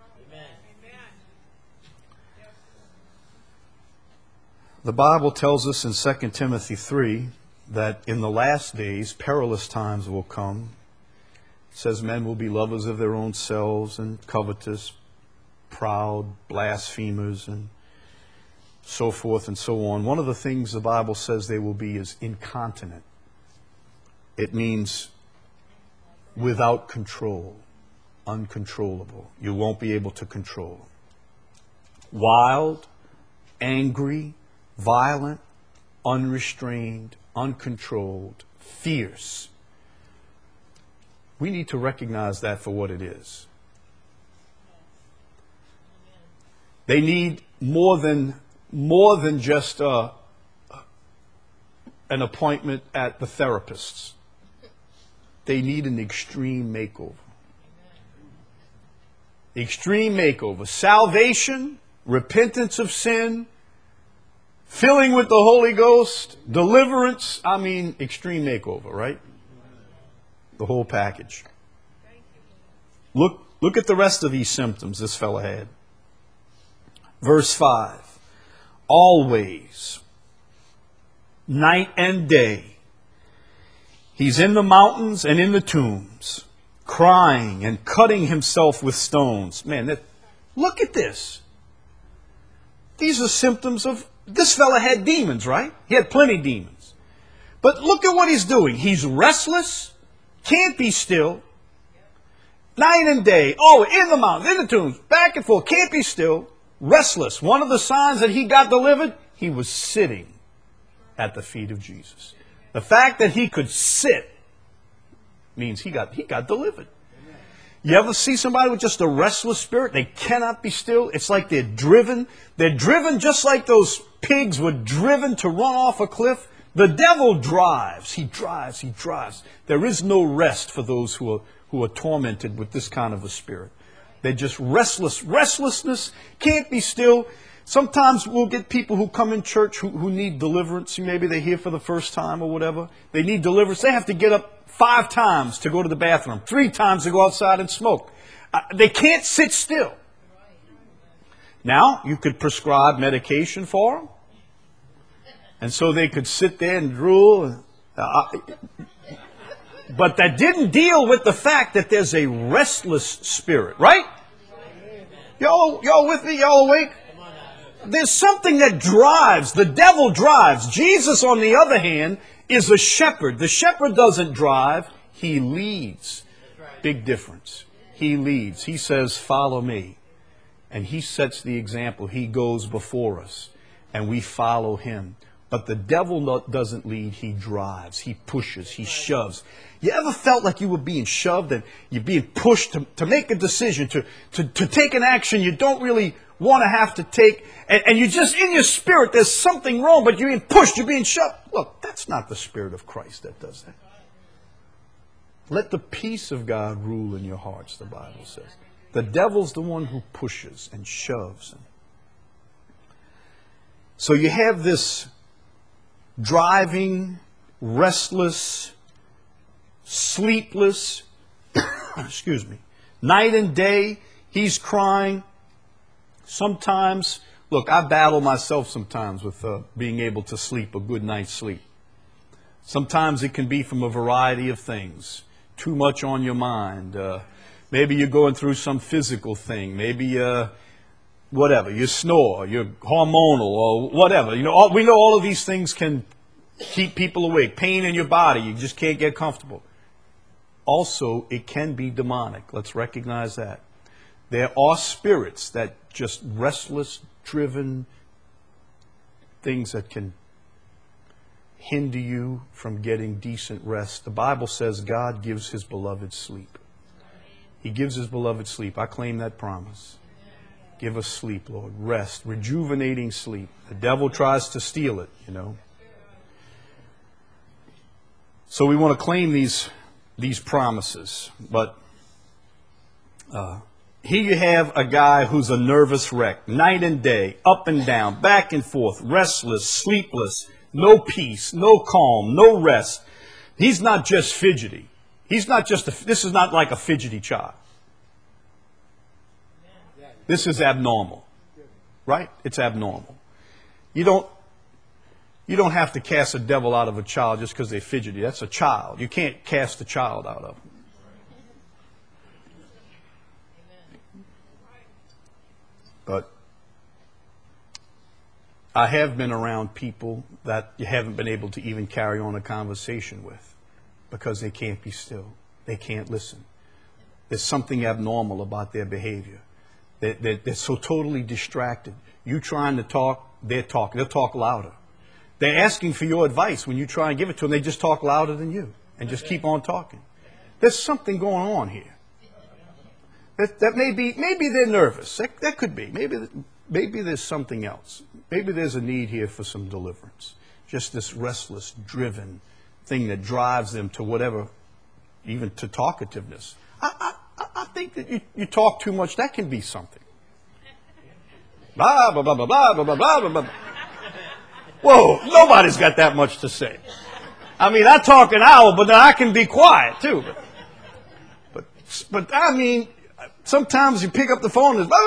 The Bible tells us in 2 Timothy 3 that in the last days perilous times will come. It says men will be lovers of their own selves and covetous, proud, blasphemers, and so forth and so on. One of the things the Bible says they will be is incontinent. It means without control, uncontrollable. You won't be able to control. Wild, angry, violent, unrestrained, uncontrolled, fierce. We need to recognize that for what it is. They need more than just an appointment at the therapist's. They need an extreme makeover. Extreme makeover. Salvation, repentance of sin, filling with the Holy Ghost, deliverance, extreme makeover, right? The whole package. Look at the rest of these symptoms this fellow had. Verse 5. Always, night and day, he's in the mountains and in the tombs, crying and cutting himself with stones. Man, look at this. These are symptoms of... This fella had demons, right? He had plenty of demons. But look at what he's doing. He's restless, can't be still, night and day. Oh, in the mountains, in the tombs, back and forth, can't be still, restless. One of the signs that he got delivered, he was sitting at the feet of Jesus. The fact that he could sit means he got delivered. You ever see somebody with just a restless spirit? They cannot be still. It's like they're driven. They're driven just like those pigs were driven to run off a cliff. The devil drives. He drives. He drives. There is no rest for those who are tormented with this kind of a spirit. They're just restless. Restlessness, can't be still. Sometimes we'll get people who come in church who need deliverance. Maybe they're here for the first time or whatever. They need deliverance. They have to get up 5 times to go to the bathroom, 3 times to go outside and smoke. They can't sit still. Now, you could prescribe medication for them. And so they could sit there and drool. But that didn't deal with the fact that there's a restless spirit, right? Y'all with me? Y'all awake? There's something that drives. The devil drives. Jesus, on the other hand, is a shepherd. The shepherd doesn't drive. He leads. Big difference. He leads. He says, follow me. And he sets the example. He goes before us. And we follow him. But the devil doesn't lead. He drives. He pushes. He shoves. You ever felt like you were being shoved and you're being pushed to make a decision, to take an action you don't really want to have to take, and you just, in your spirit, there's something wrong, but you're being pushed, you're being shoved? Look, that's not the Spirit of Christ that does that. Let the peace of God rule in your hearts, the Bible says. The devil's the one who pushes and shoves. So you have this driving, restless, sleepless, excuse me, night and day, he's crying. Sometimes, look, I battle myself sometimes with being able to sleep a good night's sleep. Sometimes it can be from a variety of things. Too much on your mind. Maybe you're going through some physical thing. Maybe whatever. You snore. You're hormonal or whatever. You know, we know all of these things can keep people awake. Pain in your body. You just can't get comfortable. Also, it can be demonic. Let's recognize that. There are spirits that just restless, driven things that can hinder you from getting decent rest. The Bible says God gives his beloved sleep. He gives his beloved sleep. I claim that promise. Give us sleep, Lord. Rest, rejuvenating sleep. The devil tries to steal it, you know. So we want to claim these promises. But here you have a guy who's a nervous wreck, night and day, up and down, back and forth, restless, sleepless, no peace, no calm, no rest. He's not just fidgety. He's not just this is not like a fidgety child. This is abnormal. Right? It's abnormal. You don't have to cast a devil out of a child just because they're fidgety. That's a child. You can't cast a child out of them. But I have been around people that you haven't been able to even carry on a conversation with because they can't be still. They can't listen. There's something abnormal about their behavior. They're so totally distracted. You trying to talk, they're talking. They'll talk louder. They're asking for your advice. When you try and give it to them, they just talk louder than you and just keep on talking. There's something going on here. That maybe they're nervous. That could be. Maybe there's something else. Maybe there's a need here for some deliverance. Just this restless, driven thing that drives them to whatever, even to talkativeness. I think that you talk too much. That can be something. Blah, blah, blah, blah, blah, blah, blah, blah, blah. Whoa, nobody's got that much to say. I mean, I talk an hour, but then I can be quiet too. But I mean, sometimes you pick up the phone and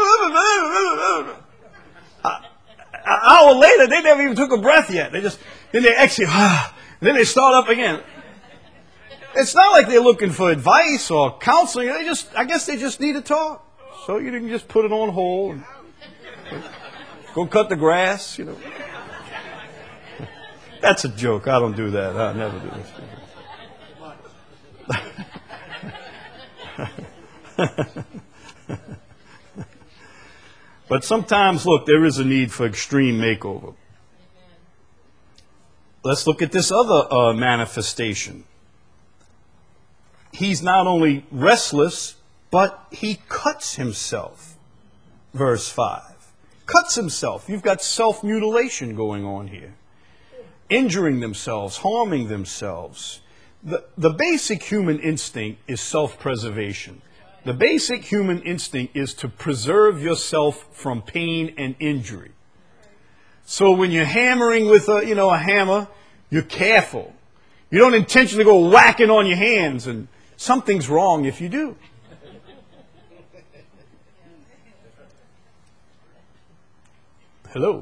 an hour later, they never even took a breath yet. Then they exhale, then they start up again. It's not like they're looking for advice or counseling. I guess they just need to talk. So you can just put it on hold and go cut the grass, you know. That's a joke. I don't do that. I never do this. But sometimes, look, there is a need for extreme makeover. Let's look at this other manifestation. He's not only restless, But he cuts himself. Verse 5. Cuts himself. You've got self-mutilation going on here. Injuring themselves, harming themselves. The basic human instinct is self-preservation. The basic human instinct is to preserve yourself from pain and injury. So when you're hammering with a hammer, you're careful. You don't intentionally go whacking on your hands, and something's wrong if you do. Hello.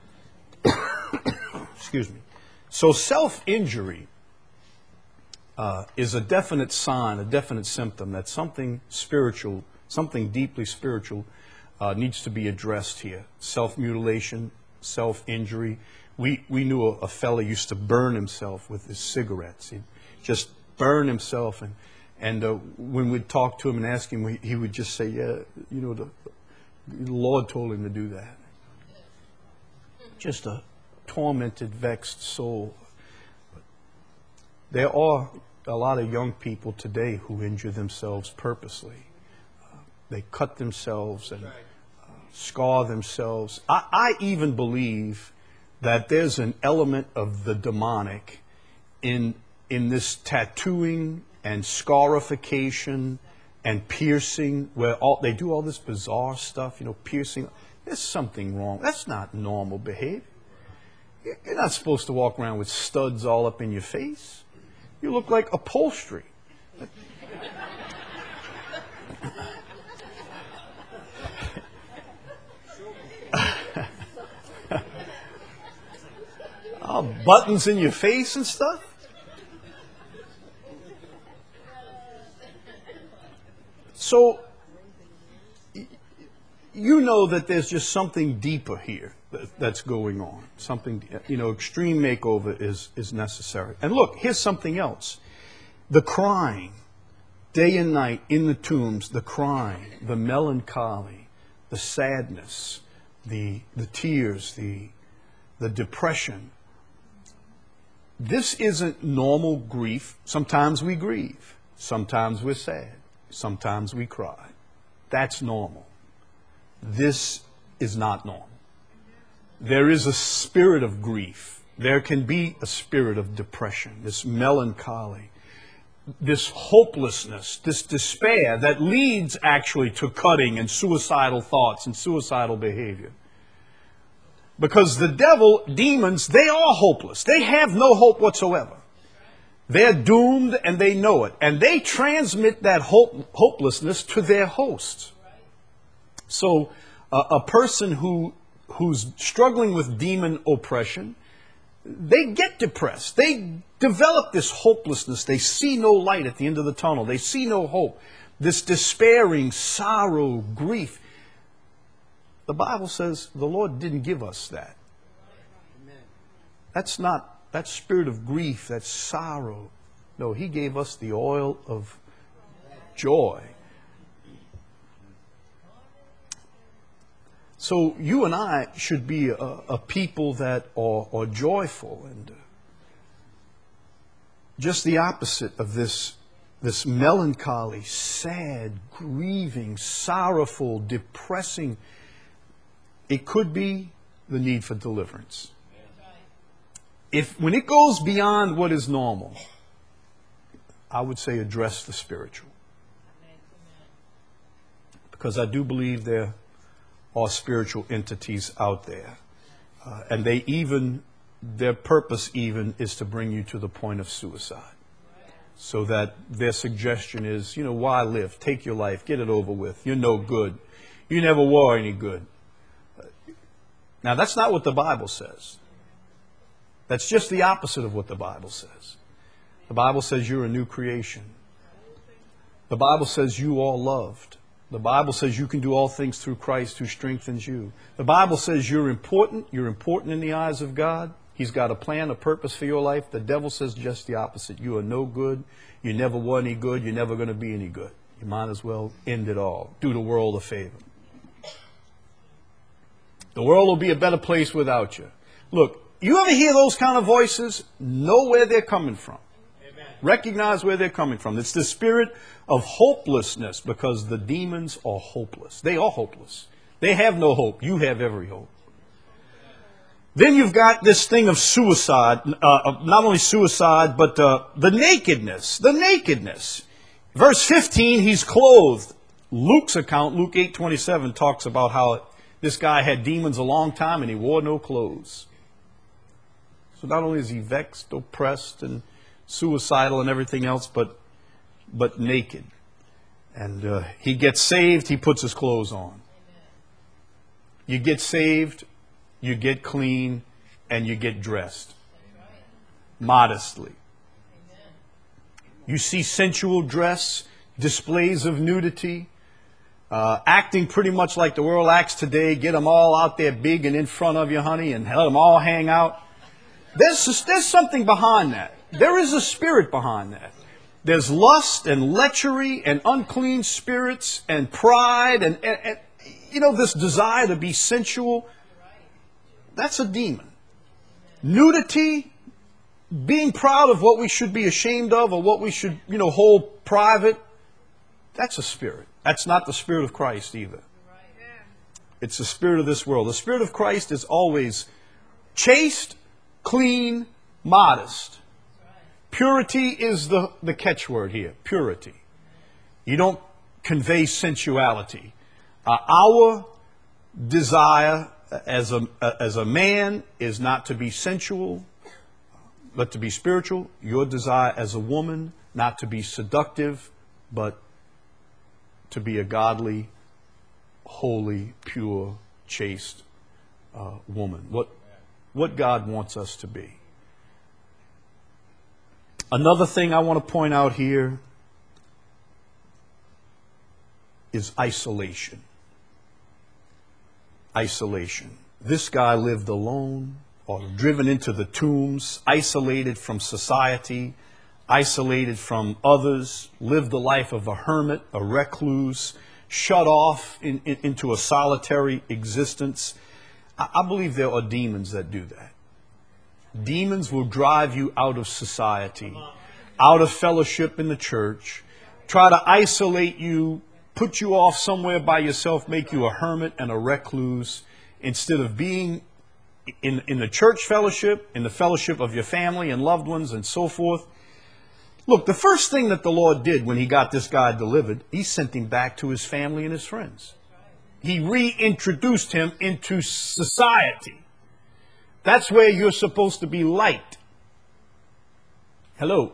Excuse me. So self-injury is a definite sign, a definite symptom that something spiritual, something deeply spiritual needs to be addressed here. Self-mutilation, self-injury. We knew a fella used to burn himself with his cigarettes. He'd just burn himself, and when we'd talk to him and ask him, he would just say, yeah, the Lord told him to do that. Just a tormented, vexed soul. There are a lot of young people today who injure themselves purposely. They cut themselves and scar themselves. I even believe that there's an element of the demonic in this tattooing and scarification and piercing, where they do all this bizarre stuff, piercing. There's something wrong. That's not normal behavior. You're not supposed to walk around with studs all up in your face. You look like upholstery. Buttons in your face and stuff. So, you know that there's just something deeper here that's going on. Something, extreme makeover is necessary. And look, here's something else. The crying, day and night in the tombs, the crying, the melancholy, the sadness, the tears, the depression. This isn't normal grief. Sometimes we grieve. Sometimes we're sad. Sometimes we cry. That's normal. This is not normal. There is a spirit of grief. There can be a spirit of depression, this melancholy, this hopelessness, this despair that leads actually to cutting and suicidal thoughts and suicidal behavior. Because the devil, demons, they are hopeless. They have no hope whatsoever. They're doomed and they know it. And they transmit that hopelessness to their hosts. So a person who's struggling with demon oppression, they get depressed. They develop this hopelessness. They see no light at the end of the tunnel. They see no hope. This despairing, sorrow, grief. The Bible says the Lord didn't give us that. That's not that spirit of grief, that sorrow. No, He gave us the oil of joy. So you and I should be a people that are joyful, and just the opposite of this melancholy, sad, grieving, sorrowful, depressing. It could be the need for deliverance. When it goes beyond what is normal, I would say address the spiritual. Because I do believe there are spiritual entities out there. And their purpose even is to bring you to the point of suicide. So that their suggestion is, why live? Take your life. Get it over with. You're no good. You never were any good. Now, that's not what the Bible says. That's just the opposite of what the Bible says. The Bible says you're a new creation. The Bible says you are loved. The Bible says you can do all things through Christ who strengthens you. The Bible says you're important. You're important in the eyes of God. He's got a plan, a purpose for your life. The devil says just the opposite. You are no good. You never were any good. You're never going to be any good. You might as well end it all. Do the world a favor. The world will be a better place without you. Look, you ever hear those kind of voices? Know where they're coming from. Amen. Recognize where they're coming from. It's the spirit of hopelessness, because the demons are hopeless. They are hopeless. They have no hope. You have every hope. Then you've got this thing of suicide, not only suicide, but the nakedness. The nakedness. Verse 15, he's clothed. Luke's account, Luke 8:27, talks about how this guy had demons a long time and he wore no clothes. So not only is he vexed, oppressed, and suicidal and everything else, but naked. And he gets saved, he puts his clothes on. You get saved, you get clean, and you get dressed. Modestly. You see sensual dress, displays of nudity, acting pretty much like the world acts today. Get them all out there big and in front of you, honey, and let them all hang out. There's something behind that. There is a spirit behind that. There's lust and lechery and unclean spirits and pride and this desire to be sensual. That's a demon. Nudity, being proud of what we should be ashamed of or what we should, hold private, that's a spirit. That's not the Spirit of Christ either. It's the spirit of this world. The Spirit of Christ is always chaste, clean, modest. Purity is the catchword here. Purity. You don't convey sensuality. Our desire as a man is not to be sensual, but to be spiritual. Your desire as a woman, not to be seductive, but to be a godly, holy, pure, chaste woman. What God wants us to be. Another thing I want to point out here is isolation. Isolation. This guy lived alone or driven into the tombs, isolated from society, isolated from others, lived the life of a hermit, a recluse, shut off into a solitary existence. I believe there are demons that do that. Demons will drive you out of society, out of fellowship in the church, try to isolate you, put you off somewhere by yourself, make you a hermit and a recluse, instead of being in the church fellowship, in the fellowship of your family and loved ones and so forth. Look, the first thing that the Lord did when he got this guy delivered, he sent him back to his family and his friends. He reintroduced him into society. That's where you're supposed to be light. Hello.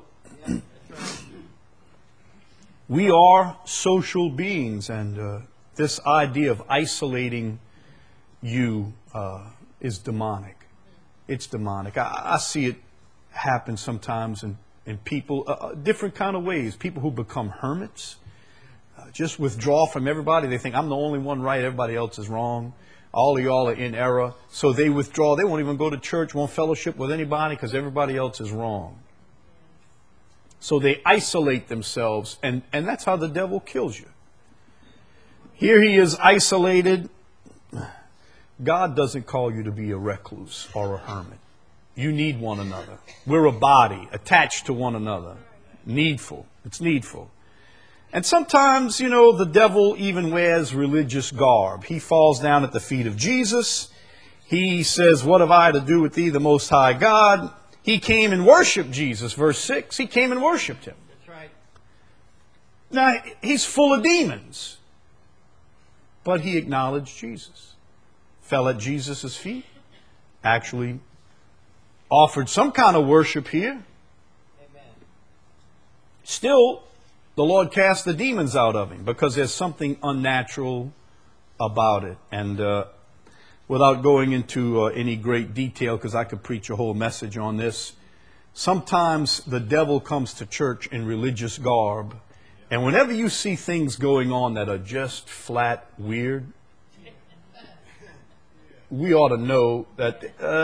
We are social beings, and this idea of isolating you is demonic. It's demonic. I see it happen sometimes in people, different kind of ways. People who become hermits, just withdraw from everybody. They think, I'm the only one right, everybody else is wrong. All of y'all are in error. So they withdraw. They won't even go to church, won't fellowship with anybody because everybody else is wrong. So they isolate themselves, and that's how the devil kills you. Here he is isolated. God doesn't call you to be a recluse or a hermit. You need one another. We're a body attached to one another. Needful. It's needful. And sometimes, the devil even wears religious garb. He falls down at the feet of Jesus. He says, what have I to do with thee, the Most High God? He came and worshiped Jesus. Verse 6, he came and worshiped him. That's right. Now, he's full of demons. But he acknowledged Jesus. Fell at Jesus' feet. Actually offered some kind of worship here. Amen. Still, the Lord cast the demons out of him because there's something unnatural about it. And without going into any great detail, because I could preach a whole message on this, sometimes the devil comes to church in religious garb. And whenever you see things going on that are just flat weird, we ought to know that,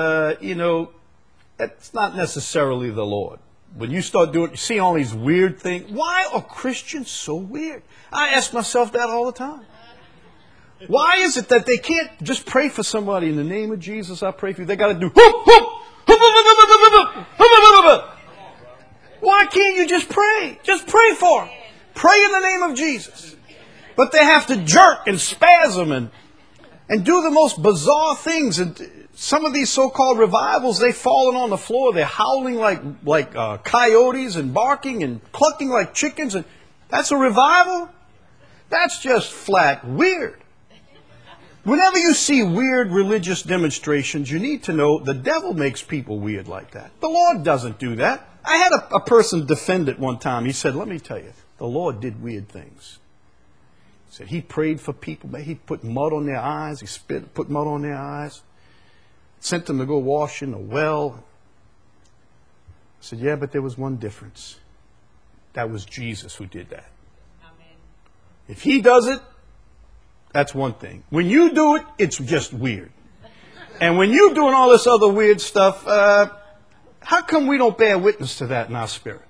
that's not necessarily the Lord. When you start doing, you see all these weird things. Why are Christians so weird? I ask myself that all the time. Why is it that they can't just pray for somebody in the name of Jesus? I pray for you. They got to do. Why can't you just pray? Just pray for them. Pray in the name of Jesus. But they have to jerk and spasm and do the most bizarre things. And some of these so-called revivals, they've fallen on the floor. They're howling like coyotes and barking and clucking like chickens. And that's a revival? That's just flat weird. Whenever you see weird religious demonstrations, you need to know the devil makes people weird like that. The Lord doesn't do that. I had a person defend it one time. He said, let me tell you, the Lord did weird things. He said he prayed for people. He put mud on their eyes. He put mud on their eyes. Sent them to go wash in a well. I said, yeah, but there was one difference. That was Jesus who did that. Amen. If he does it, that's one thing. When you do it, it's just weird. And when you're doing all this other weird stuff, how come we don't bear witness to that in our spirit?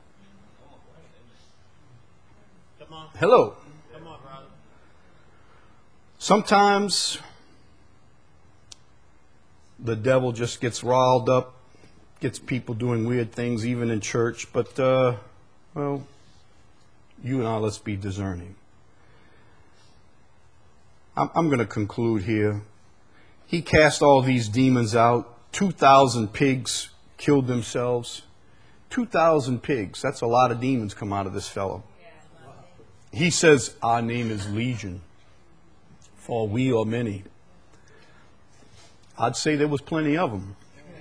Hello. Sometimes the devil just gets riled up, gets people doing weird things even in church. But, well, you and I, let's be discerning. I'm going to conclude here. He cast all these demons out. 2,000 pigs killed themselves. 2,000 pigs. That's a lot of demons come out of this fellow. He says, our name is Legion, for we are many. I'd say there was plenty of them.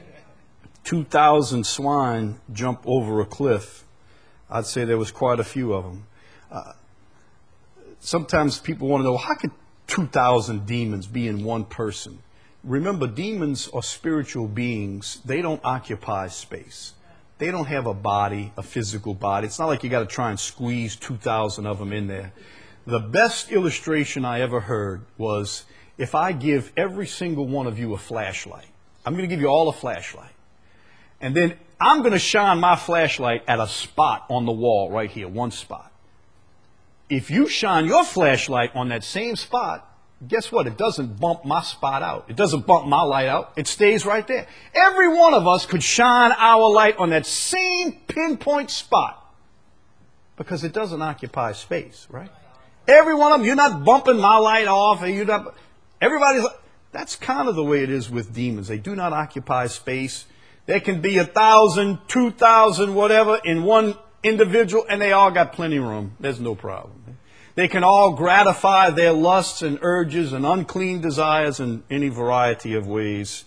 2,000 swine jump over a cliff. I'd say there was quite a few of them. Sometimes people want to know, how could 2,000 demons be in one person? Remember, demons are spiritual beings. They don't occupy space. They don't have a body, a physical body. It's not like you got to try and squeeze 2,000 of them in there. The best illustration I ever heard was, if I give every single one of you a flashlight, I'm going to give you all a flashlight. And then I'm going to shine my flashlight at a spot on the wall right here, one spot. If you shine your flashlight on that same spot, guess what? It doesn't bump my spot out. It doesn't bump my light out. It stays right there. Every one of us could shine our light on that same pinpoint spot because it doesn't occupy space, right? Every one of them, you're not bumping my light off. Everybody's. That's kind of the way it is with demons. They do not occupy space. There can be 1,000, 2,000, whatever in one individual, and they all got plenty of room. There's no problem. They can all gratify their lusts and urges and unclean desires in any variety of ways.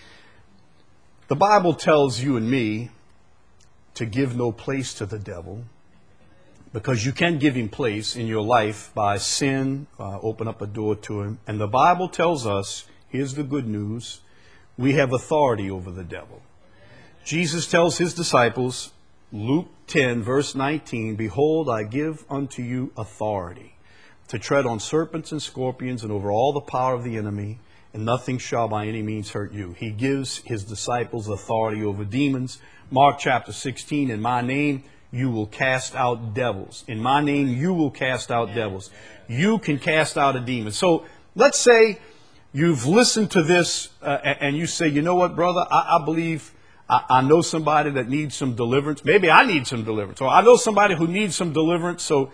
The Bible tells you and me to give no place to the devil, because you can give him place in your life by sin, open up a door to him. And the Bible tells us, here's the good news, we have authority over the devil. Jesus tells his disciples, Luke 10, verse 19, behold, I give unto you authority to tread on serpents and scorpions and over all the power of the enemy, and nothing shall by any means hurt you. He gives his disciples authority over demons. Mark chapter 16, in my name you will cast out devils. In my name you will cast out devils. You can cast out a demon. So let's say you've listened to this and you say, you know what, brother, I believe I know somebody that needs some deliverance. Maybe I need some deliverance. Or I know somebody who needs some deliverance. So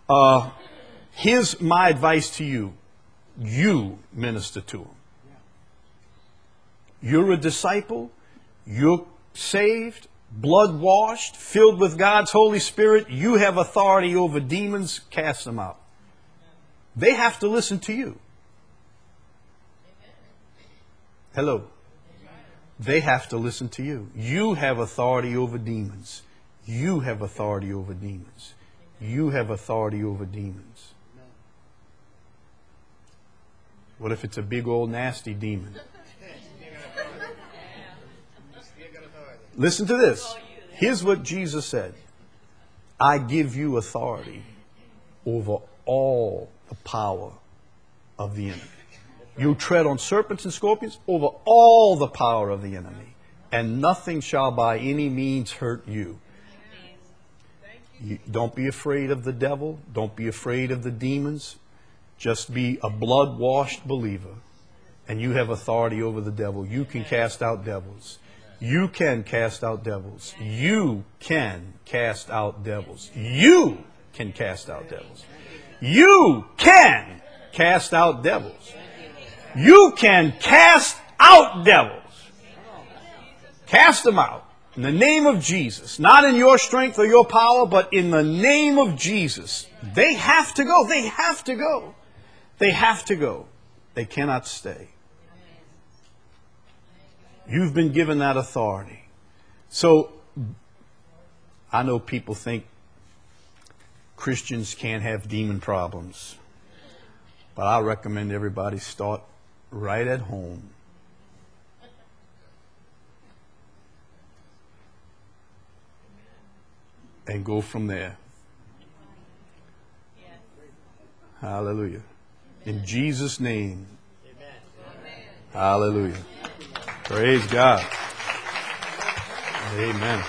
here's my advice to you. You minister to them. You're a disciple. You're saved, blood washed, filled with God's Holy Spirit. You have authority over demons. Cast them out. They have to listen to you. Hello. They have to listen to you. You have authority over demons. You have authority over demons. You have authority over demons. What if it's a big old nasty demon? Listen to this. Here's what Jesus said. I give you authority over all the power of the enemy. You tread on serpents and scorpions over all the power of the enemy, and nothing shall by any means hurt you. Don't be afraid of the devil. Don't be afraid of the demons. Just be a blood-washed believer, and you have authority over the devil. You can cast out devils. You can cast out devils. You can cast out devils. You can cast out devils. You can cast out devils. You can cast out devils. Cast them out. In the name of Jesus. Not in your strength or your power, but in the name of Jesus. They have to go. They have to go. They have to go. They cannot stay. You've been given that authority. So, I know people think Christians can't have demon problems. But I recommend everybody start right at home. And go from there. Hallelujah. In Jesus' name. Hallelujah. Praise God. Amen.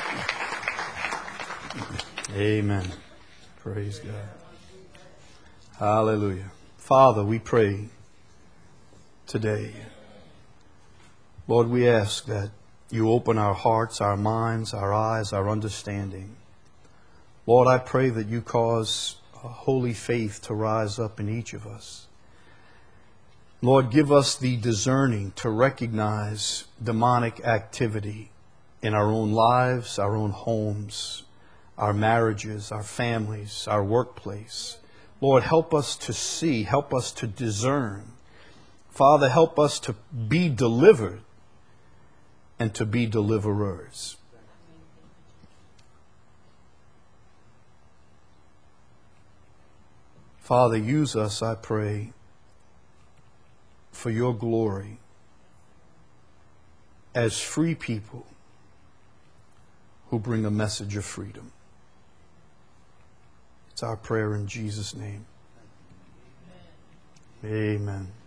Amen. Praise God. Hallelujah. Father, we pray today. Lord, we ask that you open our hearts, our minds, our eyes, our understanding. Lord, I pray that you cause a holy faith to rise up in each of us. Lord, give us the discerning to recognize demonic activity in our own lives, our own homes, our marriages, our families, our workplace. Lord, help us to see, help us to discern. Father, help us to be delivered and to be deliverers. Father, use us, I pray, for your glory as free people who bring a message of freedom. It's our prayer in Jesus' name. Amen.